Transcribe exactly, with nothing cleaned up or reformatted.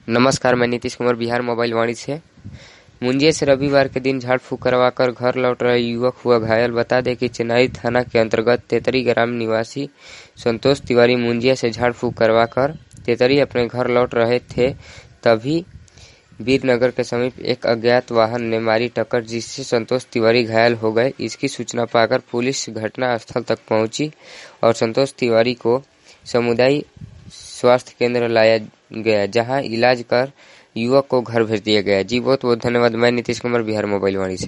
नमस्कार, मैं नीतीश कुमार, बिहार मोबाइल वाणी से। मुंजिया से रविवार के दिन झाड़ फूक करवाकर घर लौट रहे युवक हुआ घायल। बता दें कि चेनारी थाना के अंतर्गत तेतरी ग्राम निवासी संतोष तिवारी मुंजिया से झाड़ फूक करवाकर तेतरी अपने घर लौट रहे थे, तभी वीरनगर के समीप एक अज्ञात वाहन ने मारी टक्कर, जिससे संतोष तिवारी घायल हो गए। इसकी सूचना पाकर पुलिस घटना स्थल तक पहुंची और संतोष तिवारी को समुदाय स्वास्थ्य केंद्र लाया गया, जहां इलाज कर युवक को घर भेज दिया गया। जी बहुत बहुत धन्यवाद। मैं नीतीश कुमार, बिहार मोबाइल वाणी से।